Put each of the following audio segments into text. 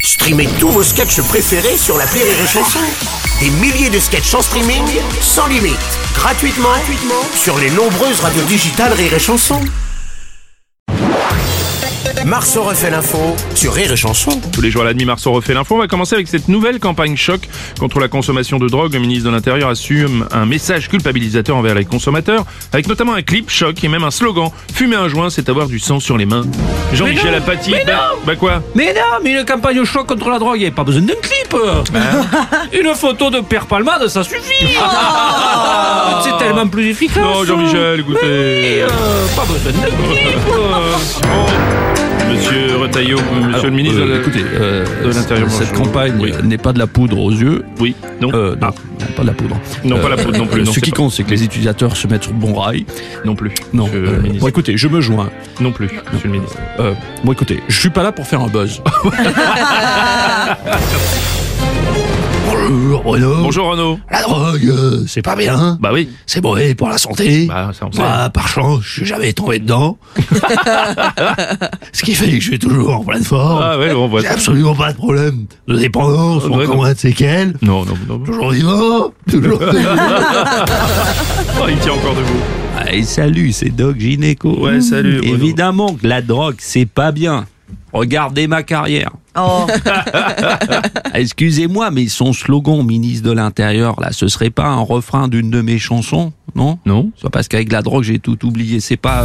Streamez tous vos sketchs préférés sur l'appli Rire et Chanson. Des milliers de sketchs en streaming, sans limite, gratuitement sur les nombreuses radios digitales Rire et Chanson. Marceau refait l'info sur Rire et Chanson. Tous les jours à la demi, Marceau refait l'info. On va commencer avec cette nouvelle campagne choc contre la consommation de drogue. Le ministre de l'Intérieur assume un message culpabilisateur envers les consommateurs, avec notamment un clip choc et même un slogan. Fumer un joint, c'est avoir du sang sur les mains. Jean-Michel Apathy. Bah quoi? Mais non, mais une campagne choc contre la drogue, il n'y a pas besoin d'un clip. Une photo de Père Palmade, ça suffit. C'est tellement plus efficace. Non, Jean-Michel, écoutez. Pas besoin d'un clip. Monsieur Retailleau, monsieur le ministre de l'Intérieur. Cette campagne n'est pas de la poudre aux yeux. Oui, non. Non, pas de la poudre. Non, pas la poudre non plus. Ce qui compte, c'est que les utilisateurs se mettent sur le bon rail. Non plus. Non. Bon, écoutez, je me joins. Non plus, monsieur le ministre. Bon, écoutez, je suis pas là pour faire un buzz. Bonjour Bruno. Bonjour Renaud. La drogue, c'est pas bien. Bah oui. C'est mauvais pour la santé. Bah ça on sait. Moi, par chance, je suis jamais tombé dedans. Ce qui fait que je suis toujours en pleine forme. Ah ouais, on voit J'ai ça. absolument pas de problème de dépendance ou Ouais, encore non. moins de séquelles. Non. Toujours vivant. Toujours vivant. Oh, il tient encore debout. Et salut, c'est Doc Gynéco. Ouais, salut, Bruno. Évidemment que la drogue, c'est pas bien. Regardez ma carrière. Oh. Excusez-moi, mais son slogan ministre de l'Intérieur, là, ce serait pas un refrain d'une de mes chansons, non? Non. C'est parce qu'avec la drogue, j'ai tout oublié. C'est pas...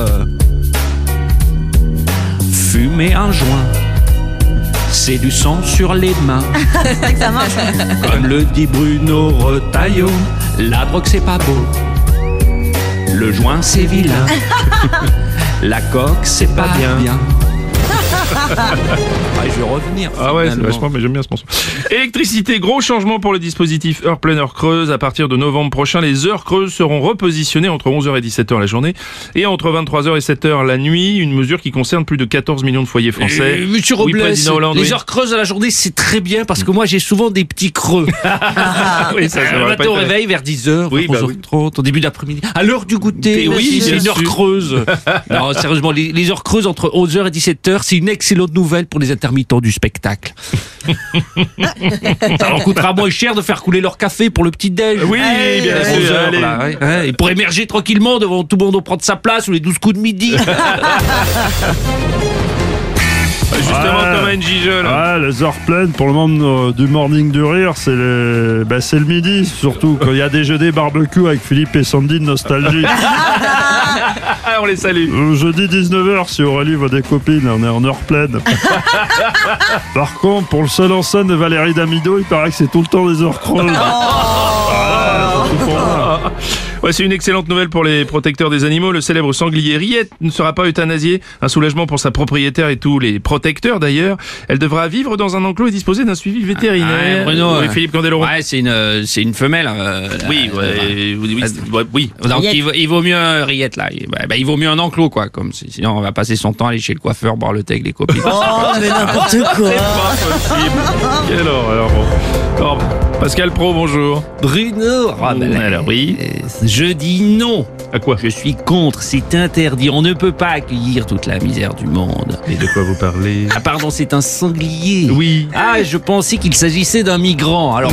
Fumer un joint, c'est du sang sur les mains. C'est vrai que ça marche. Comme le dit Bruno Retailleau, la drogue, c'est pas beau. Le joint, c'est vilain. La coque, c'est pas bien. Je vais revenir. Ah ouais, c'est finalement. vachement, mais j'aime bien ce morceau. Électricité, gros changement pour le dispositif heure pleine, heure creuse. À partir de novembre prochain, les heures creuses seront repositionnées entre 11h et 17h la journée et entre 23h et 7h la nuit. Une mesure qui concerne plus de 14 millions de foyers français. Monsieur Oui, Robles, président Hollande, les oui. heures creuses à la journée, c'est très bien parce que moi j'ai souvent des petits creux. Oui, ça Le devrait matin pas au être- réveil vers 10h, Oui, bah 11h30, au début d'après-midi. À l'heure du goûter, Oui, c'est bien une heure sûr. creuse. Non, sérieusement, les heures creuses entre 11h et 17h, c'est une excellente nouvelle pour les intermittents du spectacle. Ça leur coûtera moins cher de faire couler leur café pour le petit-déj. Oui, bien sûr, 11 heures, allez. là, ouais. Et pour émerger tranquillement devant tout le monde prendre sa place ou les 12 coups de midi. Justement, Ouais. Thomas Njijol. Ouais, les heures pleines pour le monde du Morning du Rire, c'est le midi, surtout quand il y a déjeuner barbecue avec Philippe et Sandy de Nostalgie. Ah, on les salue. Jeudi 19h, si Aurélie voit des copines, on est en heure pleine. Par contre, pour le seul en scène de Valérie Damido, il paraît que c'est tout le temps des heures creuses. Surtout pour moi. Ouais, c'est une excellente nouvelle pour les protecteurs des animaux. Le célèbre sanglier Riette ne sera pas euthanasié. Un soulagement pour sa propriétaire et tous les protecteurs d'ailleurs. Elle devra vivre dans un enclos et disposer d'un suivi vétérinaire. Bruno, Oui, Philippe Candeloro. Ouais, c'est une femelle. Oui, oui. Donc Riette. il vaut mieux Riette là. Il vaut mieux un enclos quoi. Comme sinon on va passer son temps à aller chez le coiffeur boire le thé avec les copines. Oh, mais n'importe quoi. Pas possible. Quelle horreur. Alors, Pascal Pro, bonjour. Bruno, Alors oui. je dis non. À quoi? Je suis contre. C'est interdit. On ne peut pas accueillir toute la misère du monde. Et de quoi vous parlez? Ah pardon, c'est un sanglier. Oui. Ah, je pensais qu'il s'agissait d'un migrant. Alors.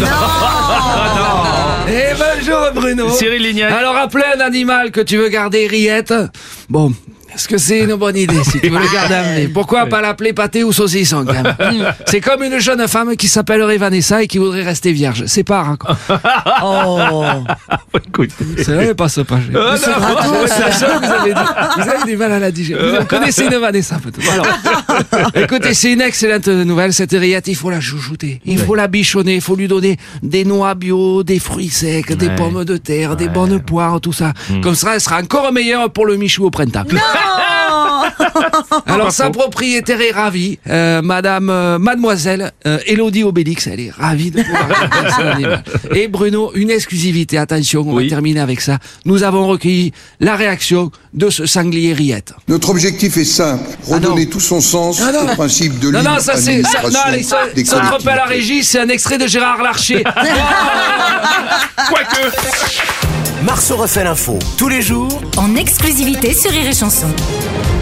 Eh bonjour Bruno. Cyril Lignac. Alors, appeler un animal que tu veux garder Riette. Bon, est-ce que c'est une bonne idée si tu veux le garder amené? Pourquoi pas l'appeler pâté ou saucisson quand même? C'est comme une jeune femme qui s'appellerait Vanessa et qui voudrait rester vierge. C'est pas raccord. Oh. Écoute. C'est vrai, pas ce pas. C'est gratos, ça. Vous avez du mal à la digérer. Vous connaissez une Vanessa peut-être. Alors, écoutez, c'est une excellente nouvelle. Cette Riette, il faut la chouchouter. Il faut la bichonner. Il faut lui donner des noix bio, des fruits secs, des pommes de terre, des bonnes poires, tout ça. Comme ça, elle sera encore meilleure pour le Michou au printemps. Alors, sa propriétaire est ravie. Mademoiselle Élodie Obélix, elle est ravie de pouvoir garder son animal. Et Bruno, une exclusivité. Attention, on va terminer avec ça. Nous avons recueilli la réaction de ce sanglier Riette. Notre objectif est simple, redonner tout son sens au principe de libre Non, ça c'est... administration Non, allez, ça des te trompe à la collectivités. régie, c'est un extrait de Gérard Larcher. Quoique. Marceau refait l'info tous les jours En exclusivité sur Rire et Chanson.